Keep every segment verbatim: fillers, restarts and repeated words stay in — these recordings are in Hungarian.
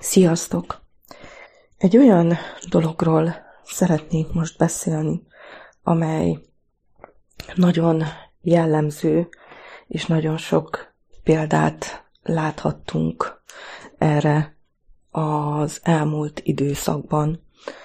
Sziasztok! Egy olyan dologról szeretnék most beszélni, amely nagyon jellemző, és nagyon sok példát láthattunk erre az elmúlt időszakban,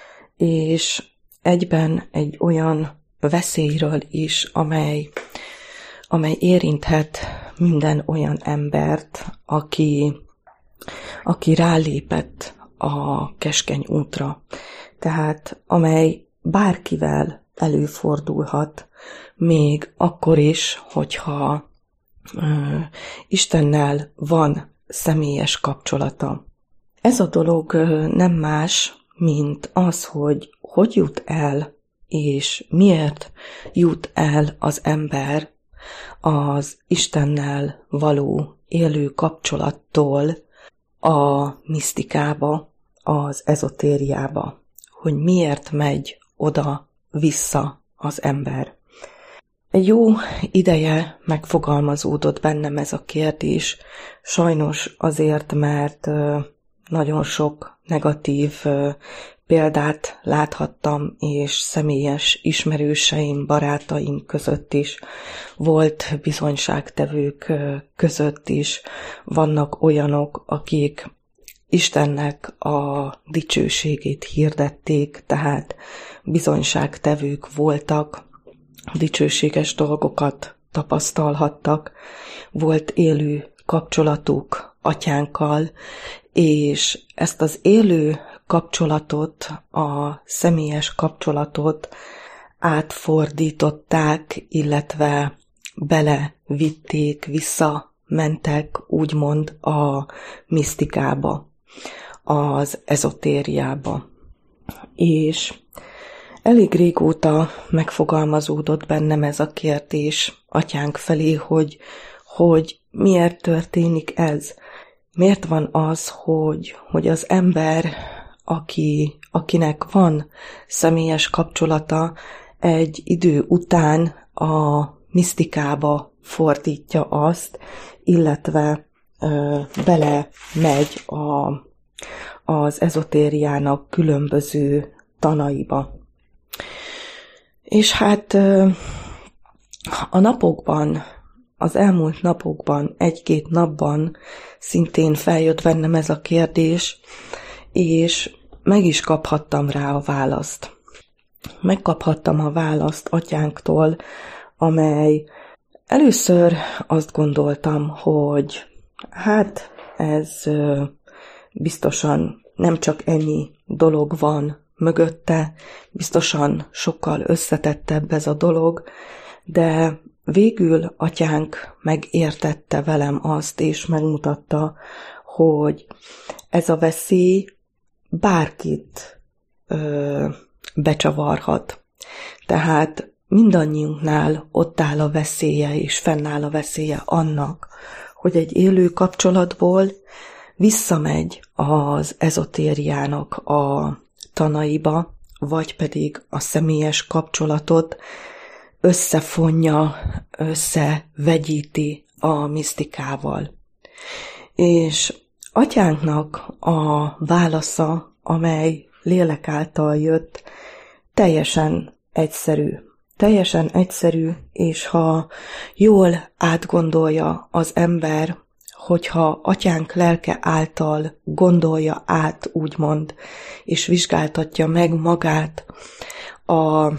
és egyben egy olyan veszélyről is, amely, amely érinthet minden olyan embert, aki aki rálépett a keskeny útra, tehát amely bárkivel előfordulhat, még akkor is, hogyha ö, Istennel van személyes kapcsolata. Ez a dolog ö, nem más, mint az, hogy hogy jut el, és miért jut el az ember az Istennel való élő kapcsolattól a misztikába, az ezotériába, hogy miért megy oda-vissza az ember. Egy jó ideje megfogalmazódott bennem ez a kérdés, sajnos azért, mert nagyon sok negatív példát láthattam, és személyes ismerőseim, barátaim között is, volt bizonyságtevők között is, vannak olyanok, akik Istennek a dicsőségét hirdették, tehát bizonyságtevők voltak, dicsőséges dolgokat tapasztalhattak, volt élő kapcsolatuk atyánkkal, és ezt az élő kapcsolatot, a személyes kapcsolatot átfordították, illetve belevitték, visszamentek úgymond a misztikába, az ezotériába. És elég régóta megfogalmazódott bennem ez a kérdés atyánk felé, hogy, hogy miért történik ez. Miért van az, hogy, hogy az ember, aki, akinek van személyes kapcsolata, egy idő után a misztikába fordítja azt, illetve ö, bele megy a, az ezotériának különböző tanaiba. És hát ö, a napokban, az elmúlt napokban, egy-két napban szintén feljött bennem ez a kérdés, és meg is kaphattam rá a választ. Megkaphattam a választ atyánktól, amely először azt gondoltam, hogy hát ez biztosan nem csak ennyi dolog van mögötte, biztosan sokkal összetettebb ez a dolog, de végül atyánk megértette velem azt, és megmutatta, hogy ez a veszély bárkit ö, becsavarhat. Tehát mindannyiunknál ott áll a veszélye, és fennáll a veszélye annak, hogy egy élő kapcsolatból visszamegy az ezotériának a tanaiba, vagy pedig a személyes kapcsolatot összefonja, összevegyíti a misztikával. És atyánknak a válasza, amely lélek által jött, teljesen egyszerű. Teljesen egyszerű, és ha jól átgondolja az ember, hogyha atyánk lelke által gondolja át, úgymond, és vizsgáltatja meg magát, a,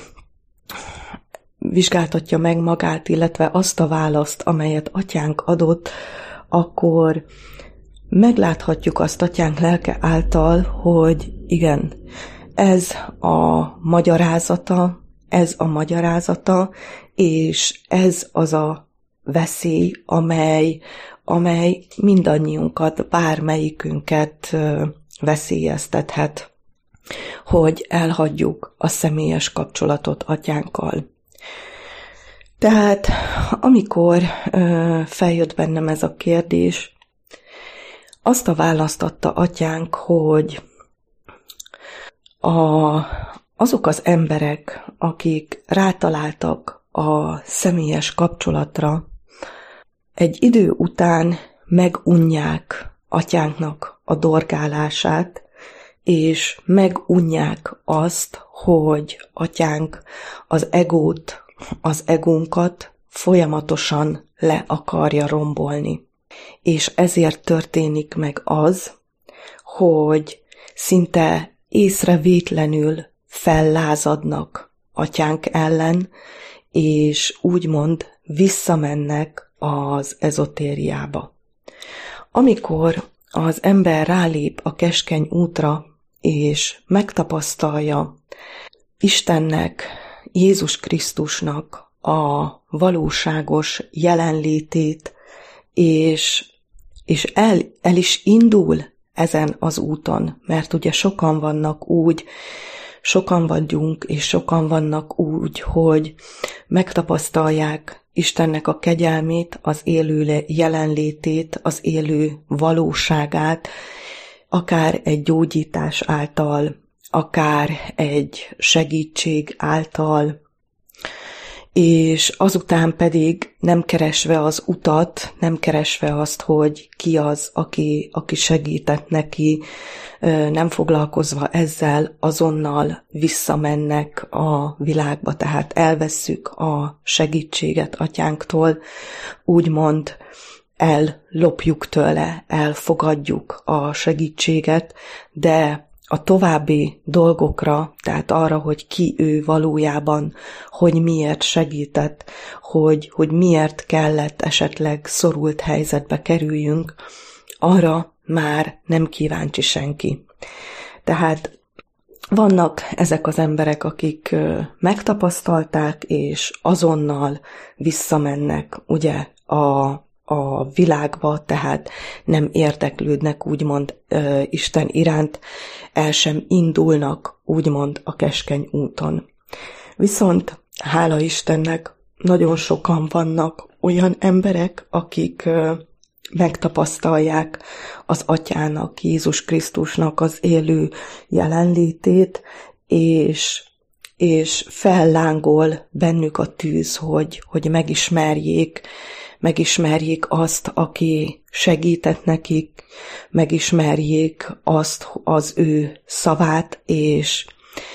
vizsgáltatja meg magát, illetve azt a választ, amelyet atyánk adott, akkor megláthatjuk azt atyánk lelke által, hogy igen, ez a magyarázata, ez a magyarázata, és ez az a veszély, amely, amely mindannyiunkat, bármelyikünket veszélyeztethet, hogy elhagyjuk a személyes kapcsolatot atyánkkal. Tehát amikor feljött bennem ez a kérdés, azt a választ adta atyánk, hogy a, azok az emberek, akik rátaláltak a személyes kapcsolatra, egy idő után megunják atyánknak a dorgálását, és megunják azt, hogy atyánk az egót, az egónkat folyamatosan le akarja rombolni. És ezért történik meg az, hogy szinte észrevétlenül fellázadnak atyánk ellen, és úgymond visszamennek az ezotériába. Amikor az ember rálép a keskeny útra, és megtapasztalja Istennek, Jézus Krisztusnak a valóságos jelenlétét, és, és el, el is indul ezen az úton, mert ugye sokan vannak úgy, sokan vagyunk, és sokan vannak úgy, hogy megtapasztalják Istennek a kegyelmét, az élő jelenlétét, az élő valóságát, akár egy gyógyítás által, akár egy segítség által, és azután pedig nem keresve az utat, nem keresve azt, hogy ki az, aki, aki segített neki, nem foglalkozva ezzel, azonnal visszamennek a világba, tehát elvesszük a segítséget atyánktól, úgymond ellopjuk tőle, elfogadjuk a segítséget, de a további dolgokra, tehát arra, hogy ki ő valójában, hogy miért segített, hogy, hogy miért kellett esetleg szorult helyzetbe kerüljünk, arra már nem kíváncsi senki. Tehát vannak ezek az emberek, akik megtapasztalták, és azonnal visszamennek, ugye, a a világba, tehát nem érdeklődnek úgymond uh, Isten iránt, el sem indulnak úgymond a keskeny úton. Viszont hála Istennek nagyon sokan vannak olyan emberek, akik uh, megtapasztalják az Atyának, Jézus Krisztusnak az élő jelenlétét, és és fellángol bennük a tűz, hogy, hogy megismerjék, megismerjék azt, aki segített nekik, megismerjék azt, az ő szavát, és,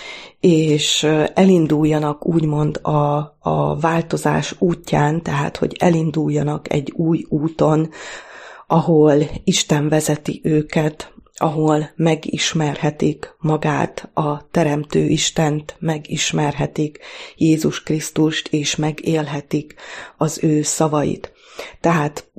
és elinduljanak úgymond a, a változás útján, tehát hogy elinduljanak egy új úton, ahol Isten vezeti őket, ahol megismerhetik magát, a Teremtő Istent, megismerhetik Jézus Krisztust, és megélhetik az ő szavait. Tehát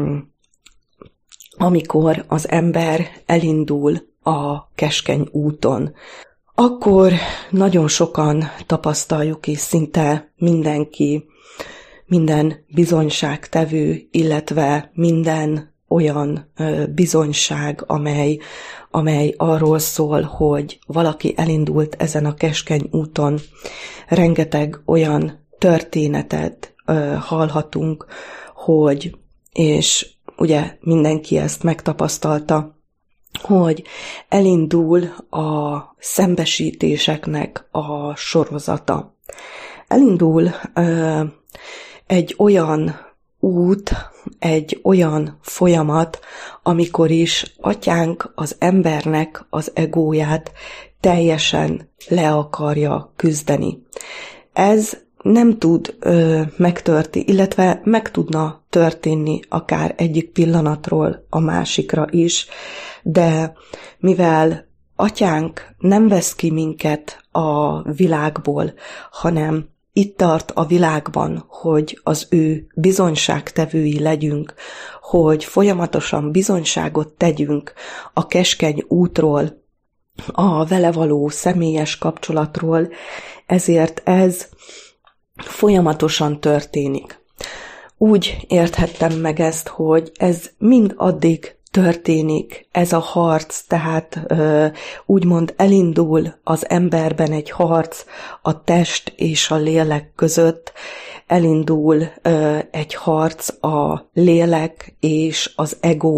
amikor az ember elindul a keskeny úton, akkor nagyon sokan tapasztaljuk, és szinte mindenki, minden bizonyságtevő, illetve minden olyan bizonyság, amely, amely arról szól, hogy valaki elindult ezen a keskeny úton. Rengeteg olyan történetet hallhatunk, hogy, és ugye mindenki ezt megtapasztalta, hogy elindul a szembesítéseknek a sorozata. Elindul egy olyan út, egy olyan folyamat, amikor is atyánk az embernek az egóját teljesen le akarja küzdeni. Ez nem tud ö, megtörténni, illetve meg tudna történni akár egyik pillanatról a másikra is, de mivel atyánk nem vesz ki minket a világból, hanem itt tart a világban, hogy az ő bizonyságtevői legyünk, hogy folyamatosan bizonyságot tegyünk a keskeny útról, a vele való személyes kapcsolatról, ezért ez folyamatosan történik. Úgy érthettem meg ezt, hogy ez mind addig történik, ez a harc, tehát ö, úgymond elindul az emberben egy harc a test és a lélek között, elindul ö, egy harc a lélek és az ego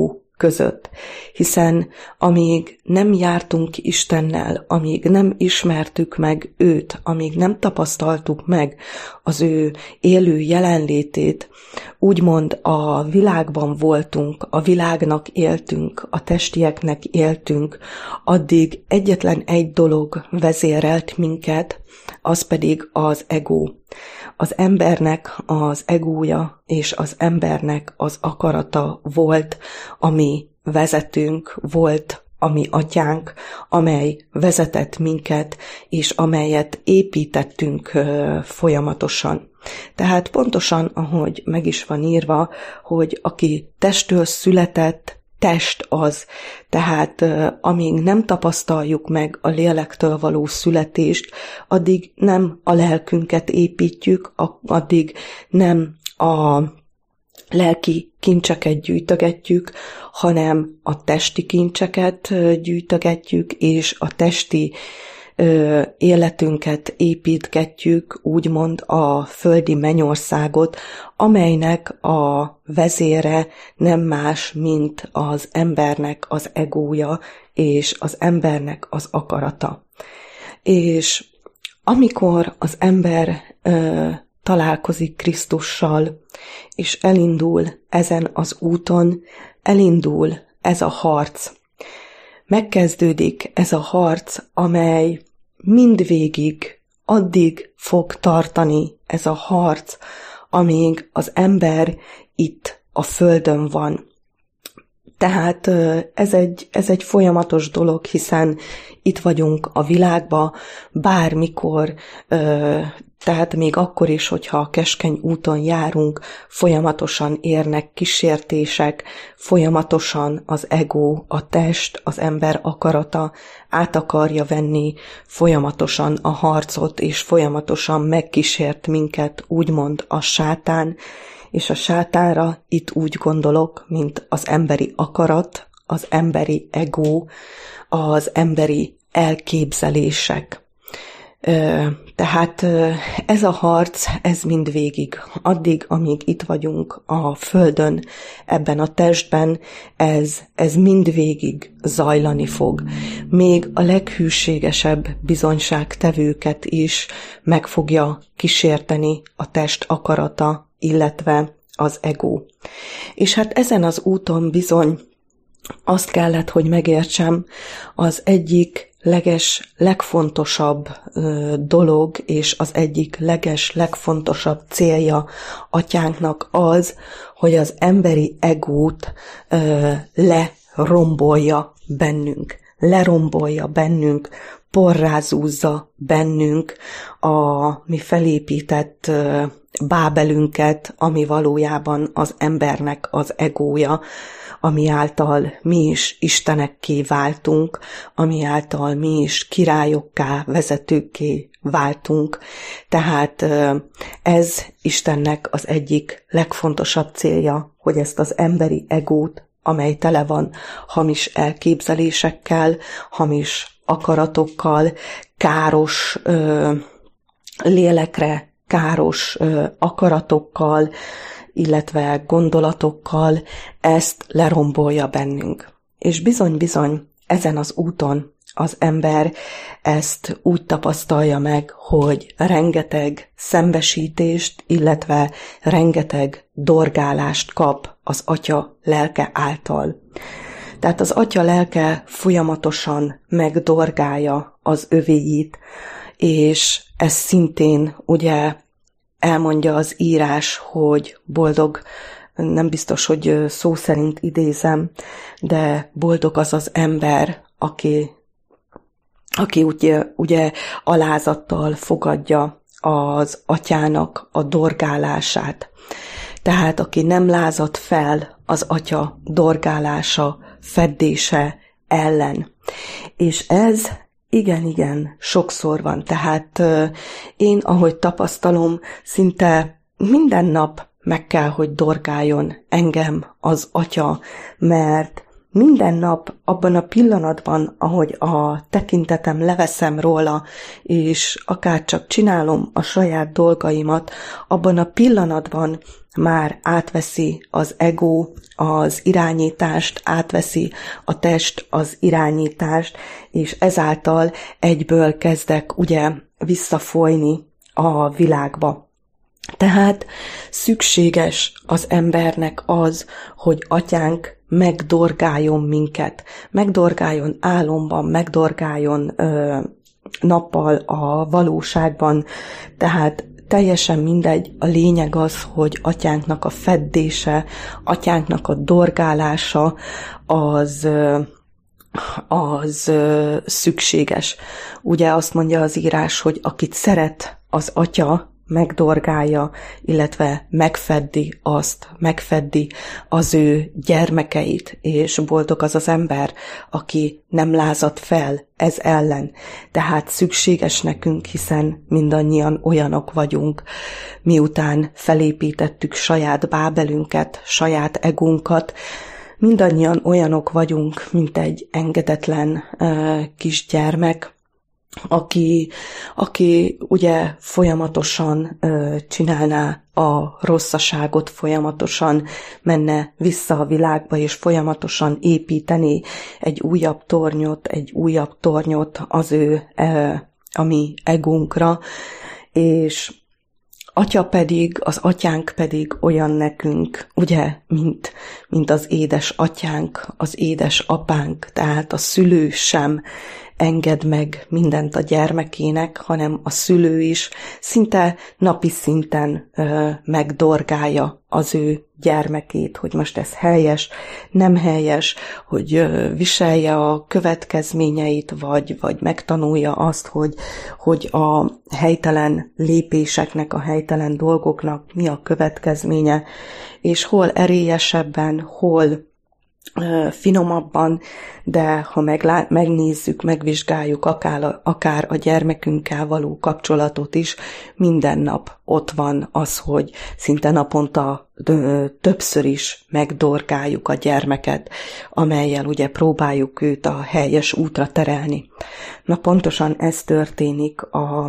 között. Hiszen amíg nem jártunk Istennel, amíg nem ismertük meg őt, amíg nem tapasztaltuk meg az ő élő jelenlétét, úgymond a világban voltunk, a világnak éltünk, a testieknek éltünk, addig egyetlen egy dolog vezérelt minket, az pedig az ego. Az embernek az egója és az embernek az akarata volt, ami vezetünk, volt a mi atyánk, amely vezetett minket, és amelyet építettünk folyamatosan. Tehát pontosan, ahogy meg is van írva, hogy aki testtől született, test az. Tehát amíg nem tapasztaljuk meg a lélektől való születést, addig nem a lelkünket építjük, addig nem a lelki kincseket gyűjtögetjük, hanem a testi kincseket gyűjtögetjük, és a testi ö, életünket építgetjük, úgymond a földi mennyországot, amelynek a vezére nem más, mint az embernek az egója, és az embernek az akarata. És amikor az ember ö, találkozik Krisztussal, és elindul ezen az úton, elindul ez a harc. Megkezdődik ez a harc, amely mindvégig addig fog tartani ez a harc, amíg az ember itt a földön van. Tehát ez egy, ez egy folyamatos dolog, hiszen itt vagyunk a világban, bármikor, tehát még akkor is, hogyha a keskeny úton járunk, folyamatosan érnek kísértések, folyamatosan az ego, a test, az ember akarata át akarja venni folyamatosan a harcot, és folyamatosan megkísért minket, úgymond a sátán, és a sátánra itt úgy gondolok, mint az emberi akarat, az emberi ego, az emberi elképzelések. Tehát ez a harc, ez mindvégig, addig, amíg itt vagyunk a földön, ebben a testben, ez, ez mindvégig zajlani fog. Még a leghűségesebb bizonyságtevőket is meg fogja kísérteni a test akarata, illetve az ego. És hát ezen az úton bizony azt kellett, hogy megértsem, az egyik leges, legfontosabb ö, dolog, és az egyik leges, legfontosabb célja atyánknak az, hogy az emberi egót ö, lerombolja bennünk. Lerombolja bennünk, porrázúzza bennünk a mi felépített ö, bábelünket, ami valójában az embernek az egója, ami által mi is istenekké váltunk, ami által mi is királyokká, vezetőkké váltunk. Tehát ez Istennek az egyik legfontosabb célja, hogy ezt az emberi egót, amely tele van hamis elképzelésekkel, hamis akaratokkal, káros ö, lélekre, káros ö, akaratokkal, illetve gondolatokkal, ezt lerombolja bennünk. És bizony-bizony ezen az úton az ember ezt úgy tapasztalja meg, hogy rengeteg szembesítést, illetve rengeteg dorgálást kap az atya lelke által. Tehát az atya lelke folyamatosan megdorgálja az övéit, és ez szintén ugye elmondja az írás, hogy boldog, nem biztos, hogy szó szerint idézem, de boldog az az ember, aki, aki ugye, ugye alázattal fogadja az atyának a dorgálását. Tehát aki nem lázad fel az atya dorgálása, feddése ellen. És ez igen, igen, sokszor van. Tehát euh, én, ahogy tapasztalom, szinte minden nap meg kell, hogy dorgáljon engem az atya, mert minden nap abban a pillanatban, ahogy a tekintetem leveszem róla, és akár csak csinálom a saját dolgaimat, abban a pillanatban már átveszi az ego az irányítást, átveszi a test az irányítást, és ezáltal egyből kezdek ugye visszafolyni a világba. Tehát szükséges az embernek az, hogy atyánk megdorgáljon minket, megdorgáljon álomban, megdorgáljon ö, nappal a valóságban, tehát teljesen mindegy, a lényeg az, hogy atyánknak a feddése, atyánknak a dorgálása az, az szükséges. Ugye azt mondja az írás, hogy akit szeret az atya, megdorgálja, illetve megfeddi azt, megfeddi az ő gyermekeit, és boldog az az ember, aki nem lázad fel ez ellen. Tehát szükséges nekünk, hiszen mindannyian olyanok vagyunk, miután felépítettük saját bábelünket, saját egónkat, mindannyian olyanok vagyunk, mint egy engedetlen uh, kisgyermek, Aki, aki ugye folyamatosan ö, csinálná a rosszaságot, folyamatosan menne vissza a világba, és folyamatosan építené egy újabb tornyot, egy újabb tornyot az ő, ö, a mi egónkra, és atya pedig, az atyánk pedig olyan nekünk, ugye, mint, mint az édes atyánk, az édes apánk, tehát a szülő sem enged meg mindent a gyermekének, hanem a szülő is szinte napi szinten ö, megdorgálja az ő gyermekét, hogy most ez helyes, nem helyes, hogy ö, viselje a következményeit, vagy, vagy megtanulja azt, hogy, hogy a helytelen lépéseknek, a helytelen dolgoknak mi a következménye, és hol erélyesebben, hol finomabban, de ha meglá- megnézzük, megvizsgáljuk akár, akár a gyermekünkkel való kapcsolatot is, minden nap ott van az, hogy szinte naponta többször is megdorgáljuk a gyermeket, amellyel ugye próbáljuk őt a helyes útra terelni. Na pontosan ez történik a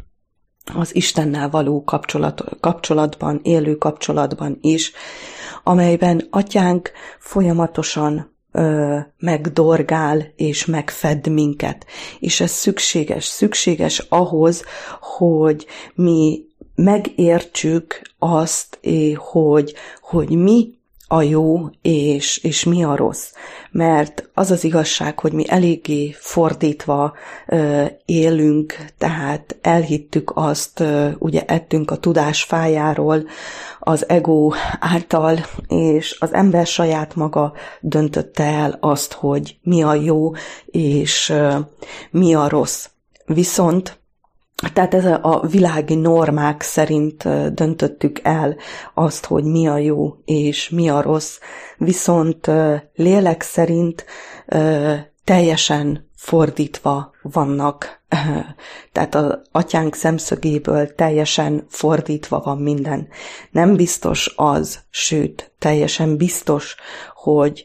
az Istennel való kapcsolat, kapcsolatban, élő kapcsolatban is, amelyben atyánk folyamatosan ö, megdorgál és megfed minket. És ez szükséges, szükséges ahhoz, hogy mi megértsük azt, hogy, hogy mi a jó és, és mi a rossz. Mert az az igazság, hogy mi eléggé fordítva ö, élünk, tehát elhittük azt, ö, ugye ettünk a tudás fájáról az ego által, és az ember saját maga döntötte el azt, hogy mi a jó és ö, mi a rossz. Viszont Tehát ez a világi normák szerint döntöttük el azt, hogy mi a jó és mi a rossz, viszont lélek szerint teljesen fordítva vannak. Tehát az atyánk szemszögéből teljesen fordítva van minden. Nem biztos az, sőt, teljesen biztos, hogy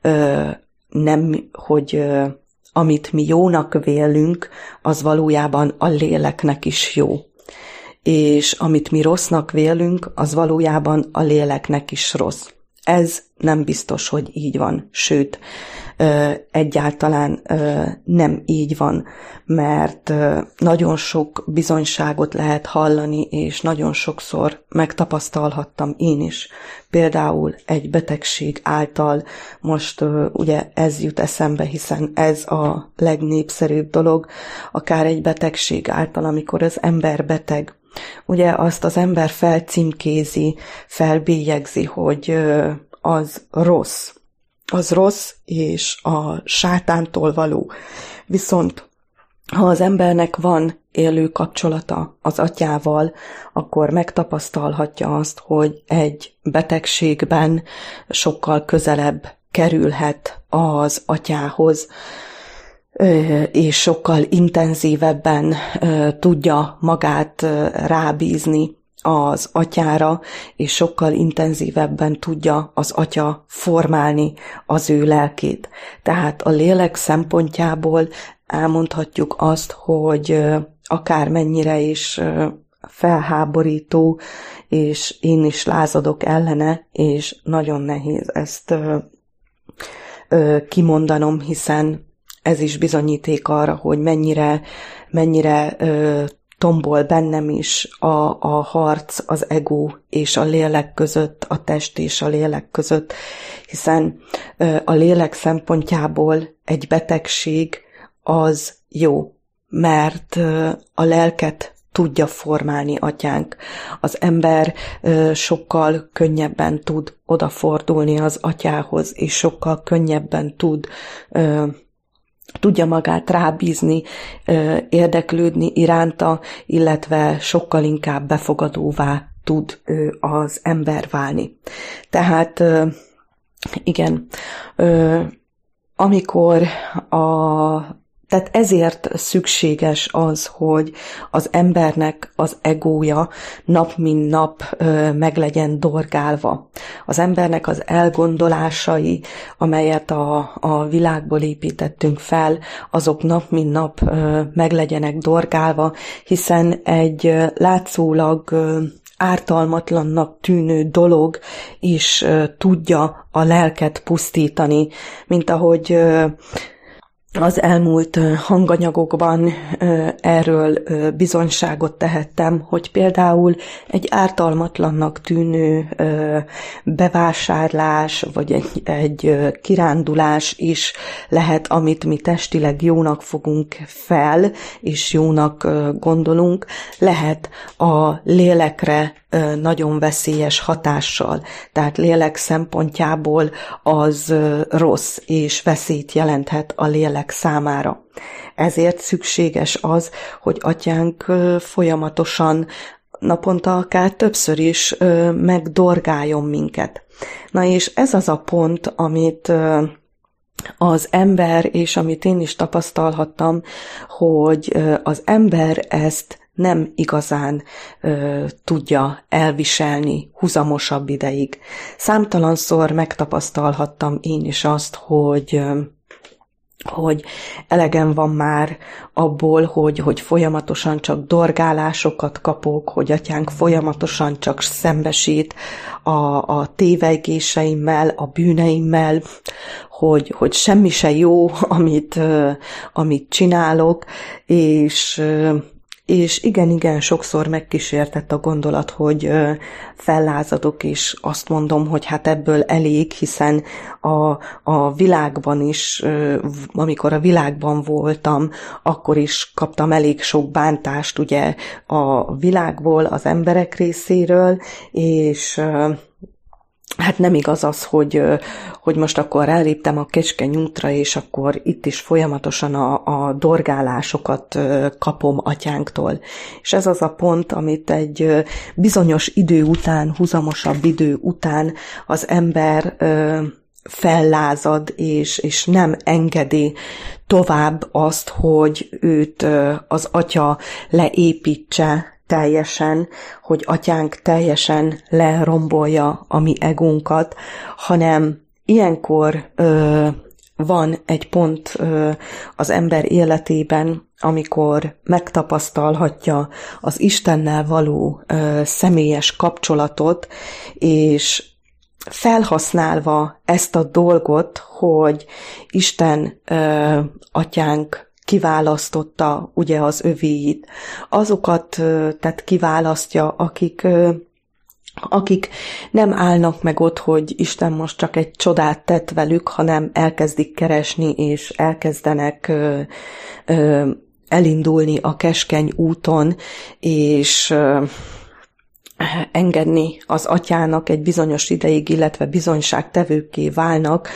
nem, hogy amit mi jónak vélünk, az valójában a léleknek is jó. És amit mi rossznak vélünk, az valójában a léleknek is rossz. Ez nem biztos, hogy így van, sőt, egyáltalán nem így van, mert nagyon sok bizonyságot lehet hallani, és nagyon sokszor megtapasztalhattam én is. Például egy betegség által, most ugye ez jut eszembe, hiszen ez a legnépszerűbb dolog, akár egy betegség által, amikor az ember beteg, ugye azt az ember felcímkézi, felbélyegzi, hogy az rossz. Az rossz, és a sátántól való. Viszont ha az embernek van élő kapcsolata az atyával, akkor megtapasztalhatja azt, hogy egy betegségben sokkal közelebb kerülhet az atyához, és sokkal intenzívebben tudja magát rábízni az atyára, és sokkal intenzívebben tudja az atya formálni az ő lelkét. Tehát a lélek szempontjából elmondhatjuk azt, hogy akármennyire is felháborító, és én is lázadok ellene, és nagyon nehéz ezt kimondanom, hiszen ez is bizonyíték arra, hogy mennyire, mennyire tombol bennem is a, a harc az ego és a lélek között, a test és a lélek között, hiszen a lélek szempontjából egy betegség az jó, mert a lelket tudja formálni atyánk. Az ember sokkal könnyebben tud odafordulni az atyához, és sokkal könnyebben tud tudja magát rábízni, érdeklődni iránta, illetve sokkal inkább befogadóvá tud az ember válni. Tehát igen, amikor a Tehát ezért szükséges az, hogy az embernek az egója nap mint nap ö, meg legyen dorgálva. Az embernek az elgondolásai, amelyet a, a világból építettünk fel, azok nap mint nap ö, meg legyenek dorgálva, hiszen egy ö, látszólag ö, ártalmatlannak tűnő dolog is ö, tudja a lelket pusztítani, mint ahogy ö, az elmúlt hanganyagokban erről bizonyságot tehettem, hogy például egy ártalmatlannak tűnő bevásárlás, vagy egy, egy kirándulás is lehet, amit mi testileg jónak fogunk fel, és jónak gondolunk, lehet a lélekre nagyon veszélyes hatással. Tehát lélek szempontjából az rossz és veszélyt jelenthet a lélek számára. Ezért szükséges az, hogy atyánk folyamatosan, naponta akár többször is megdorgáljon minket. Na és ez az a pont, amit az ember, és amit én is tapasztalhattam, hogy az ember ezt nem igazán ö, tudja elviselni huzamosabb ideig. Számtalanszor megtapasztalhattam én is azt, hogy, ö, hogy elegem van már abból, hogy, hogy folyamatosan csak dorgálásokat kapok, hogy atyánk folyamatosan csak szembesít a, a tévegéseimmel, a bűneimmel, hogy, hogy semmi se jó, amit, ö, amit csinálok, és ö, És igen-igen, sokszor megkísértett a gondolat, hogy fellázadok, és azt mondom, hogy hát ebből elég, hiszen a, a világban is, amikor a világban voltam, akkor is kaptam elég sok bántást ugye a világból, az emberek részéről, és hát nem igaz az, hogy, hogy most akkor elléptem a keskeny útra, és akkor itt is folyamatosan a, a dorgálásokat kapom atyánktól. És ez az a pont, amit egy bizonyos idő után, huzamosabb idő után az ember fellázad, és, és nem engedi tovább azt, hogy őt az atya leépítse teljesen, hogy atyánk teljesen lerombolja a mi egónkat, hanem ilyenkor ö, van egy pont ö, az ember életében, amikor megtapasztalhatja az Istennel való ö, személyes kapcsolatot, és felhasználva ezt a dolgot, hogy Isten ö, atyánk kiválasztotta ugye az övéit, azokat tehát kiválasztja, akik, akik nem állnak meg ott, hogy Isten most csak egy csodát tett velük, hanem elkezdik keresni, és elkezdenek elindulni a keskeny úton, és engedni az atyának egy bizonyos ideig, illetve bizonyságtevőkké válnak.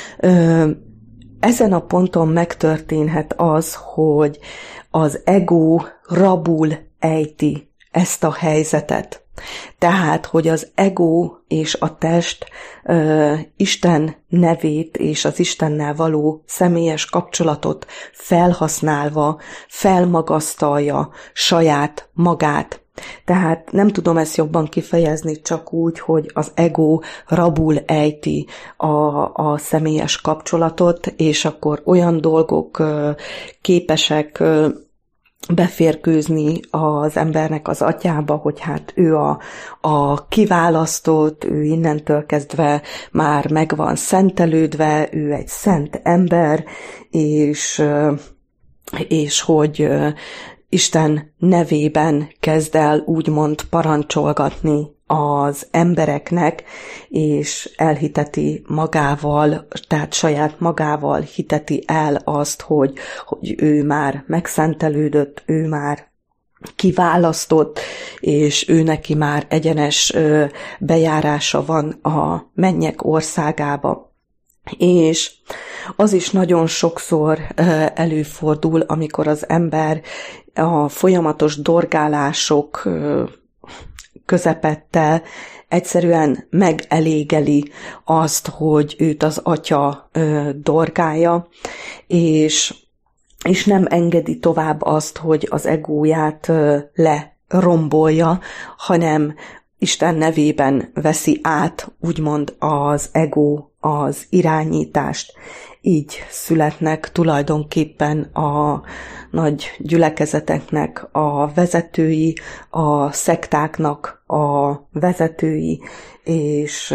Ezen a ponton megtörténhet az, hogy az ego rabul ejti ezt a helyzetet. Tehát, hogy az ego és a test ö, Isten nevét és az Istennel való személyes kapcsolatot felhasználva felmagasztalja saját magát. Tehát nem tudom ezt jobban kifejezni, csak úgy, hogy az ego rabul ejti a, a személyes kapcsolatot, és akkor olyan dolgok képesek beférkőzni az embernek az agyába, hogy hát ő a, a kiválasztott, ő innentől kezdve már meg van szentelődve, ő egy szent ember, és, és hogy Isten nevében kezd el úgymond parancsolgatni az embereknek, és elhiteti magával, tehát saját magával hiteti el azt, hogy, hogy ő már megszentelődött, ő már kiválasztott, és ő neki már egyenes bejárása van a mennyek országába. És az is nagyon sokszor előfordul, amikor az ember a folyamatos dorgálások közepette egyszerűen megelégeli azt, hogy őt az atya dorgálja, és, és nem engedi tovább azt, hogy az egóját lerombolja, hanem Isten nevében veszi át, úgymond az ego az irányítást. Így születnek tulajdonképpen a nagy gyülekezeteknek a vezetői, a szektáknak a vezetői, és,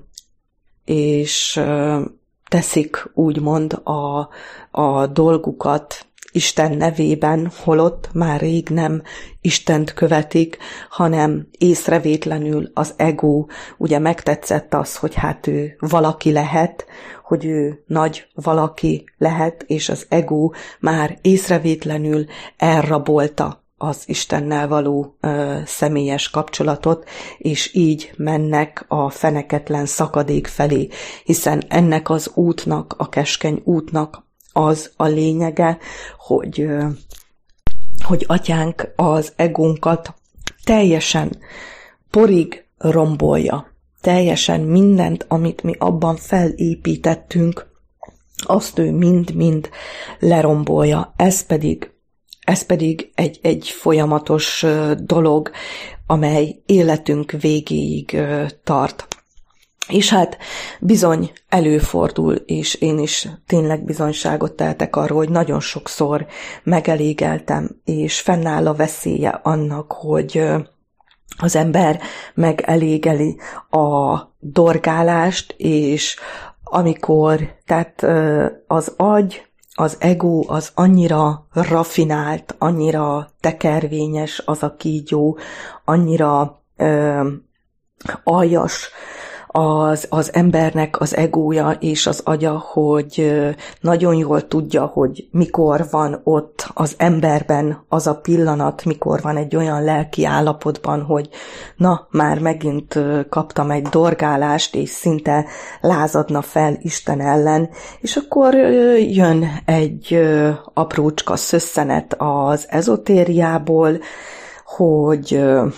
és teszik úgymond a, a dolgukat Isten nevében, holott már rég nem Istent követik, hanem észrevétlenül az ego, ugye megtetszett az, hogy hát ő valaki lehet, hogy ő nagy valaki lehet, és az ego már észrevétlenül elrabolta az Istennel való ö, személyes kapcsolatot, és így mennek a feneketlen szakadék felé, hiszen ennek az útnak, a keskeny útnak az a lényege, hogy, hogy atyánk az egónkat teljesen porig rombolja. Teljesen mindent, amit mi abban felépítettünk, azt ő mind-mind lerombolja. Ez pedig, ez pedig egy, egy folyamatos dolog, amely életünk végéig tart. És hát bizony előfordul, és én is tényleg bizonyságot tehetek arról, hogy nagyon sokszor megelégeltem, és fennáll a veszélye annak, hogy az ember megelégeli a dorgálást, és amikor, tehát az agy, az ego az annyira rafinált, annyira tekervényes az a kígyó, annyira ö, aljas, Az, az embernek az egója és az agya, hogy nagyon jól tudja, hogy mikor van ott az emberben az a pillanat, mikor van egy olyan lelki állapotban, hogy na, már megint kaptam egy dorgálást, és szinte lázadna fel Isten ellen, és akkor jön egy aprócska szösszenet az ezotériából, hogy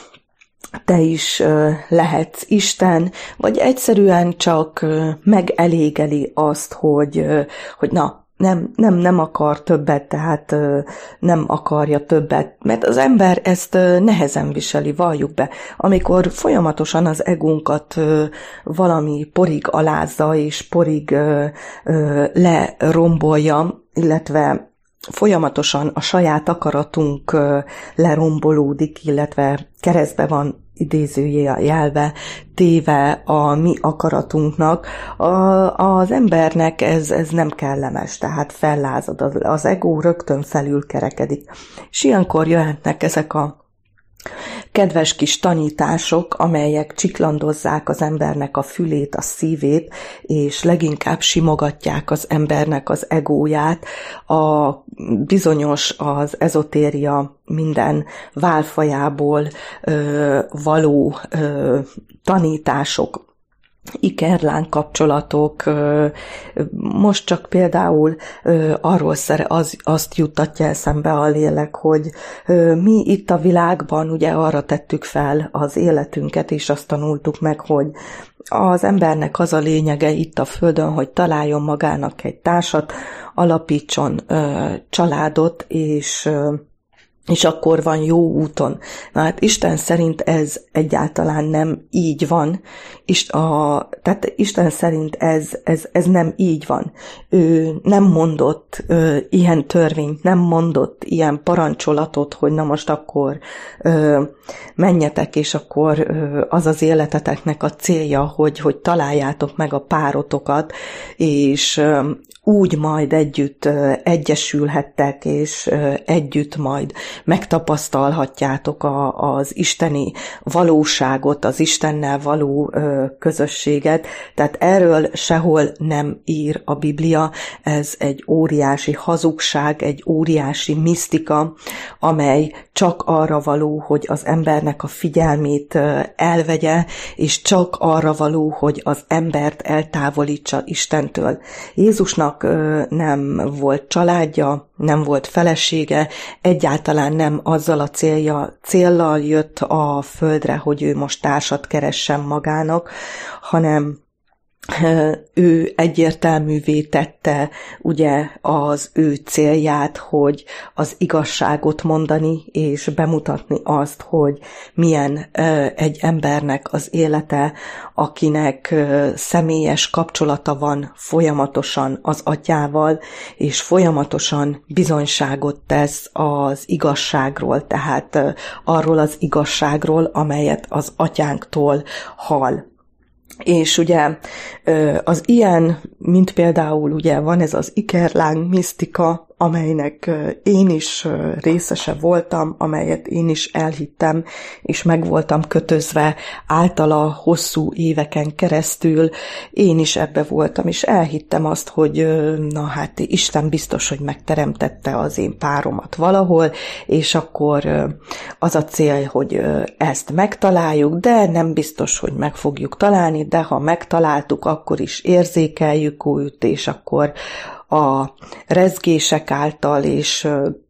te is lehetsz Isten, vagy egyszerűen csak megelégeli azt, hogy, hogy na, nem, nem, nem akar többet, tehát nem akarja többet, mert az ember ezt nehezen viseli, valljuk be. Amikor folyamatosan az egónkat valami porig alázza, és porig lerombolja, illetve folyamatosan a saját akaratunk lerombolódik, illetve keresztbe van idézőjelbe téve a mi akaratunknak, a, az embernek ez, ez nem kellemes, tehát fellázad, az, az ego rögtön felül kerekedik. És ilyenkor jöhetnek ezek a kedves kis tanítások, amelyek csiklandozzák az embernek a fülét, a szívét, és leginkább simogatják az embernek az egóját. A bizonyos az ezotéria minden válfajából ö, való ö, tanítások, ikerláng kapcsolatok, most csak például arról szere, az, azt juttatja eszembe a lélek, hogy mi itt a világban ugye arra tettük fel az életünket, és azt tanultuk meg, hogy az embernek az a lényege itt a Földön, hogy találjon magának egy társat, alapítson családot, és és akkor van jó úton. Na hát Isten szerint ez egyáltalán nem így van. Ist, a, tehát Isten szerint ez, ez, ez nem így van. Ő nem mondott ö, ilyen törvényt, nem mondott ilyen parancsolatot, hogy na most akkor ö, menjetek, és akkor ö, az az életeteknek a célja, hogy, hogy találjátok meg a párotokat, és ö, úgy majd együtt egyesülhettek, és együtt majd megtapasztalhatjátok a, az isteni valóságot, az Istennel való közösséget. Tehát erről sehol nem ír a Biblia. Ez egy óriási hazugság, egy óriási misztika, amely csak arra való, hogy az embernek a figyelmét elvegye, és csak arra való, hogy az embert eltávolítsa Istentől. Jézusnak nem volt családja, nem volt felesége, egyáltalán nem azzal a célja, céllal jött a földre, hogy ő most társat keressen magának, hanem ő egyértelművé tette ugye az ő célját, hogy az igazságot mondani, és bemutatni azt, hogy milyen egy embernek az élete, akinek személyes kapcsolata van folyamatosan az atyával, és folyamatosan bizonyságot tesz az igazságról, tehát arról az igazságról, amelyet az atyánktól hall. És ugye az ilyen, mint például ugye van ez az ikerláng misztika, amelynek én is részese voltam, amelyet én is elhittem, és meg voltam kötözve általa hosszú éveken keresztül. Én is ebbe voltam, és elhittem azt, hogy na hát Isten biztos, hogy megteremtette az én páromat valahol, és akkor az a cél, hogy ezt megtaláljuk, de nem biztos, hogy meg fogjuk találni, de ha megtaláltuk, akkor is érzékeljük őt, és akkor a rezgések által és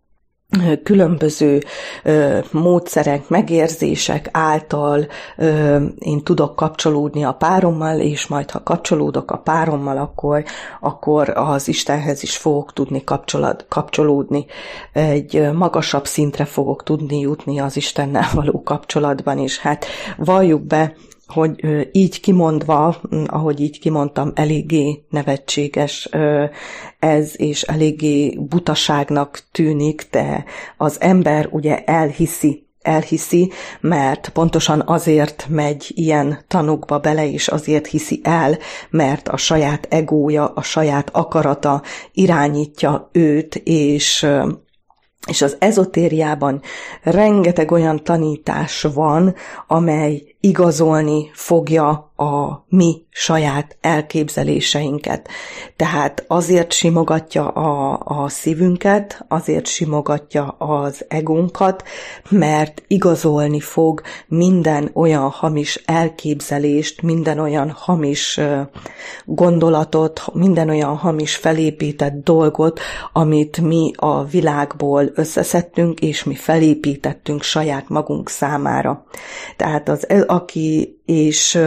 különböző módszerek, megérzések által én tudok kapcsolódni a párommal, és majd ha kapcsolódok a párommal, akkor, akkor az Istenhez is fogok tudni kapcsolódni. Egy magasabb szintre fogok tudni jutni az Istennel való kapcsolatban, és hát valljuk be, hogy így kimondva, ahogy így kimondtam, eléggé nevetséges ez, és eléggé butaságnak tűnik, de az ember ugye elhiszi, elhiszi, mert pontosan azért megy ilyen tanokba bele, és azért hiszi el, mert a saját egója, a saját akarata irányítja őt, és és az ezotériában rengeteg olyan tanítás van, amely igazolni fogja a mi saját elképzeléseinket. Tehát azért simogatja a, a szívünket, azért simogatja az egónkat, mert igazolni fog minden olyan hamis elképzelést, minden olyan hamis gondolatot, minden olyan hamis felépített dolgot, amit mi a világból összeszedtünk, és mi felépítettünk saját magunk számára. Tehát az, aki és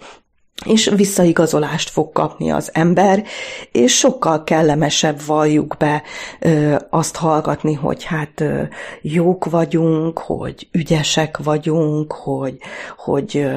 és visszaigazolást fog kapni az ember, és sokkal kellemesebb, valljuk be, azt hallgatni, hogy hát jók vagyunk, hogy ügyesek vagyunk, hogy, hogy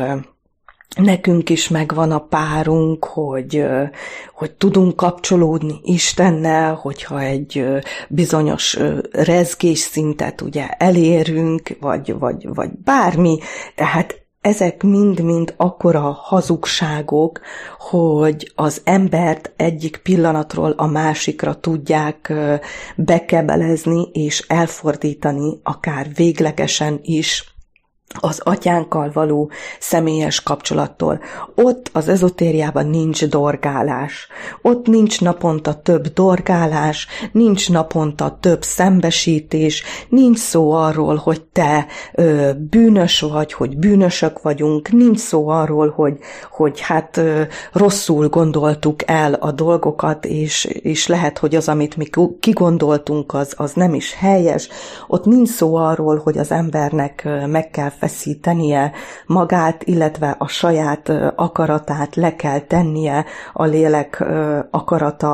nekünk is megvan a párunk, hogy, hogy tudunk kapcsolódni Istennel, hogyha egy bizonyos rezgésszintet ugye elérünk, vagy, vagy, vagy bármi, tehát ezek mind-mind akkora hazugságok, hogy az embert egyik pillanatról a másikra tudják bekebelezni és elfordítani, akár véglegesen is az atyánkkal való személyes kapcsolattól. Ott az ezotériában nincs dorgálás. Ott nincs naponta több dorgálás, nincs naponta több szembesítés, nincs szó arról, hogy te ö, bűnös vagy, hogy bűnösök vagyunk, nincs szó arról, hogy, hogy hát ö, rosszul gondoltuk el a dolgokat, és, és lehet, hogy az, amit mi kigondoltunk, az, az nem is helyes. Ott nincs szó arról, hogy az embernek meg kell feszítenie magát, illetve a saját akaratát le kell tennie a lélek akarata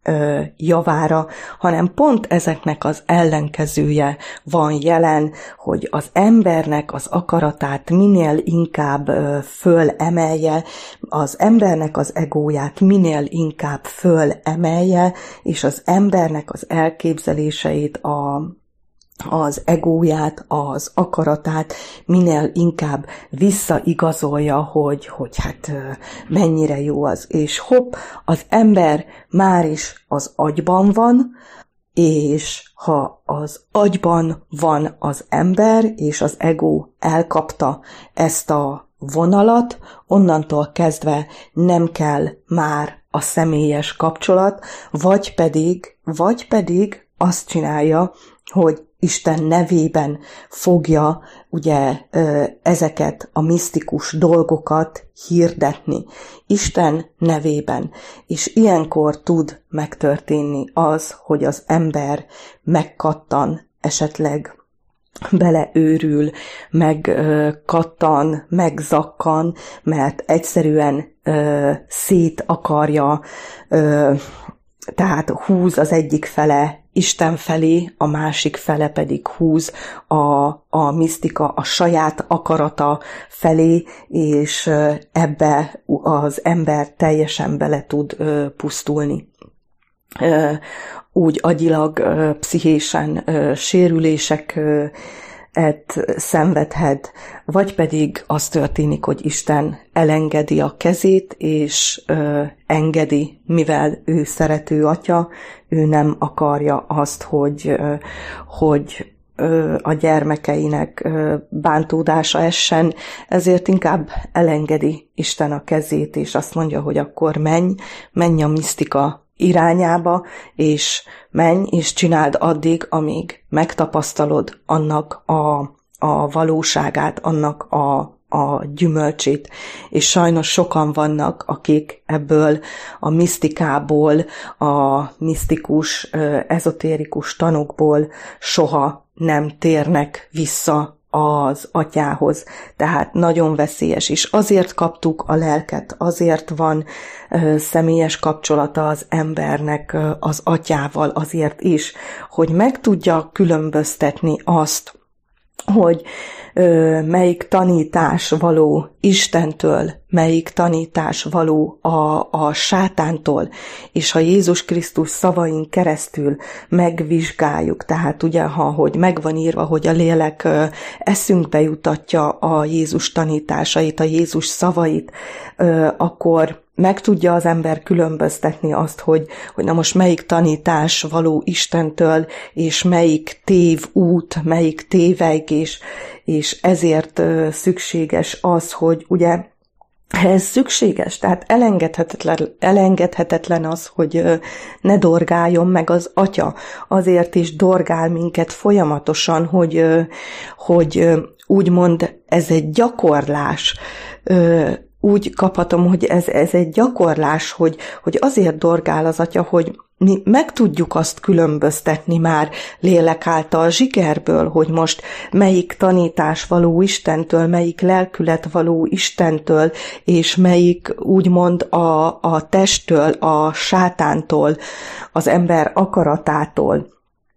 ö, javára, hanem pont ezeknek az ellenkezője van jelen, hogy az embernek az akaratát minél inkább ö, fölemelje, az embernek az egóját minél inkább fölemelje, és az embernek az elképzeléseit, a az egóját, az akaratát minél inkább visszaigazolja, hogy, hogy hát mennyire jó az. És hopp, az ember már is az agyban van, és ha az agyban van az ember, és az ego elkapta ezt a vonalat, onnantól kezdve nem kell már a személyes kapcsolat, vagy pedig, vagy pedig azt csinálja, hogy Isten nevében fogja ugye ezeket a misztikus dolgokat hirdetni. Isten nevében. És ilyenkor tud megtörténni az, hogy az ember megkattan, esetleg beleőrül, megkattan, megzakkan, mert egyszerűen szét akarja, tehát húz az egyik fele Isten felé, a másik fele pedig húz a, a misztika, a saját akarata felé, és ebbe az ember teljesen bele tud pusztulni. Úgy agyilag, pszichésen sérülések szenvedhet, vagy pedig az történik, hogy Isten elengedi a kezét, és ö, engedi, mivel ő szerető atya, ő nem akarja azt, hogy, ö, hogy ö, a gyermekeinek ö, bántódása essen, ezért inkább elengedi Isten a kezét, és azt mondja, hogy akkor menj, menj a misztika irányába, és menj, és csináld addig, amíg megtapasztalod annak a, a valóságát, annak a, a gyümölcsét. És sajnos sokan vannak, akik ebből a misztikából, a misztikus, ezotérikus tanokból soha nem térnek vissza az atyához. Tehát nagyon veszélyes, és azért kaptuk a lelket, azért van ö, személyes kapcsolata az embernek ö, az atyával, azért is, hogy meg tudja különböztetni azt, hogy ö, melyik tanítás való Istentől, melyik tanítás való a, a sátántól, és ha Jézus Krisztus szavain keresztül megvizsgáljuk, tehát ugye, ha hogy megvan írva, hogy a lélek ö, eszünkbe jutatja a Jézus tanításait, a Jézus szavait, ö, akkor meg tudja az ember különböztetni azt, hogy, hogy na most melyik tanítás való Istentől, és melyik tévút, melyik tévejgés, és ezért uh, szükséges az, hogy ugye ez szükséges, tehát elengedhetetlen, elengedhetetlen az, hogy uh, ne dorgáljon meg az atya. Azért is dorgál minket folyamatosan, hogy, uh, hogy uh, úgymond ez egy gyakorlás, uh, úgy kaphatom, hogy ez, ez egy gyakorlás, hogy, hogy azért dorgál az atya, hogy mi meg tudjuk azt különböztetni már lélek által zsigerből, hogy most melyik tanítás való Istentől, melyik lelkület való Istentől, és melyik úgymond a, a testtől, a sátántól, az ember akaratától.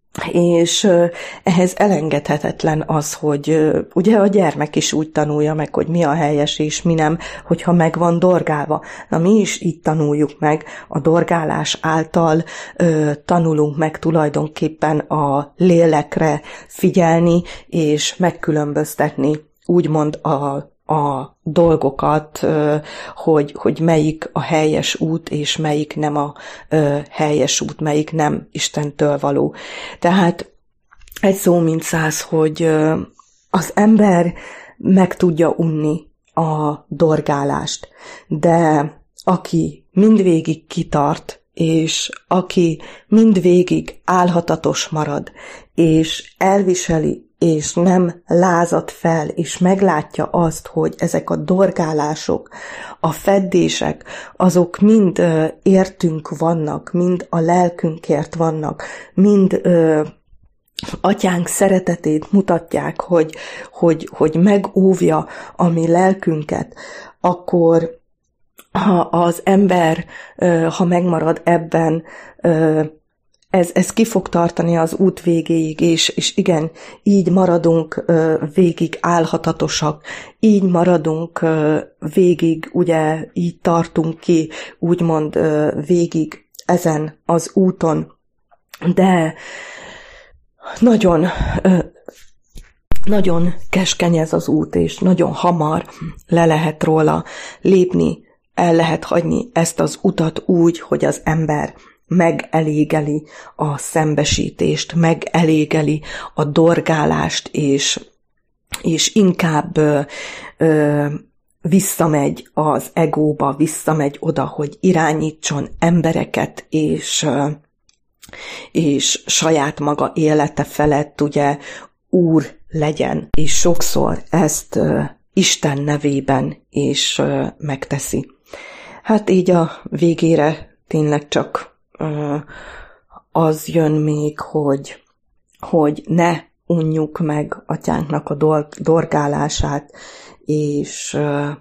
És ehhez elengedhetetlen az, hogy ugye a gyermek is úgy tanulja meg, hogy mi a helyes és mi nem, hogyha meg van dorgálva. Na mi is így tanuljuk meg, a dorgálás által ö, tanulunk meg tulajdonképpen a lélekre figyelni, és megkülönböztetni úgymond a a dolgokat, hogy, hogy melyik a helyes út, és melyik nem a helyes út, melyik nem Istentől való. Tehát egy szó mint száz, hogy az ember meg tudja unni a dorgálást, de aki mindvégig kitart, és aki mindvégig álhatatos marad, és elviseli, és nem lázad fel, és meglátja azt, hogy ezek a dorgálások, a feddések, azok mind ö, értünk vannak, mind a lelkünkért vannak, mind ö, atyánk szeretetét mutatják, hogy, hogy, hogy megóvja a mi lelkünket, akkor ha az ember, ha megmarad ebben, ez, ez ki fog tartani az út végéig, és, és igen, így maradunk végig álhatatosak, így maradunk végig, ugye, így tartunk ki, úgymond végig ezen az úton, de nagyon, nagyon keskeny ez az út, és nagyon hamar le lehet róla lépni, el lehet hagyni ezt az utat úgy, hogy az ember megelégeli a szembesítést, megelégeli a dorgálást, és, és inkább ö, ö, visszamegy az egóba, visszamegy oda, hogy irányítson embereket, és, ö, és saját maga élete felett ugye úr legyen, és sokszor ezt ö, Isten nevében is ö, megteszi. Hát így a végére tényleg csak az jön még, hogy, hogy ne unjuk meg atyánknak a dorgálását, és,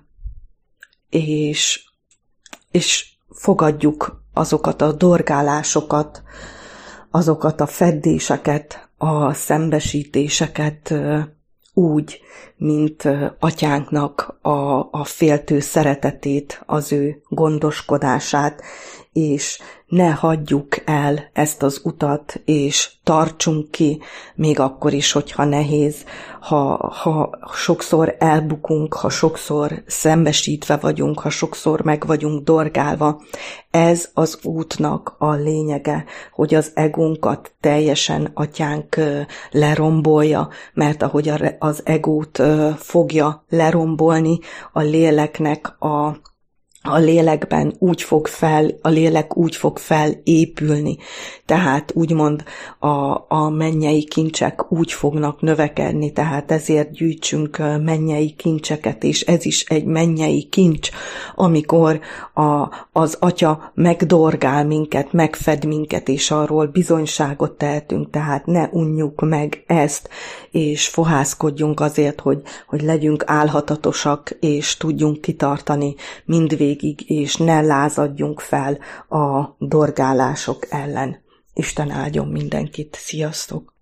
és, és fogadjuk azokat a dorgálásokat, azokat a feddéseket, a szembesítéseket úgy, mint atyánknak a, a féltő szeretetét, az ő gondoskodását, és ne hagyjuk el ezt az utat, és tartsunk ki, még akkor is, hogyha nehéz, ha, ha sokszor elbukunk, ha sokszor szembesítve vagyunk, ha sokszor meg vagyunk dorgálva. Ez az útnak a lényege, hogy az egónkat teljesen atyánk lerombolja, mert ahogy az egót fogja lerombolni, a léleknek a A lélekben úgy fog fel, a lélek úgy fog felépülni, tehát úgymond a, a mennyei kincsek úgy fognak növekedni, tehát ezért gyűjtsünk mennyei kincseket, és ez is egy mennyei kincs, amikor a, az Atya megdorgál minket, megfed minket, és arról bizonyságot tehetünk, tehát ne unjuk meg ezt, és fohászkodjunk azért, hogy, hogy legyünk álhatatosak, és tudjunk kitartani mindvégig, és ne lázadjunk fel a dorgálások ellen. Isten áldjon mindenkit, sziasztok!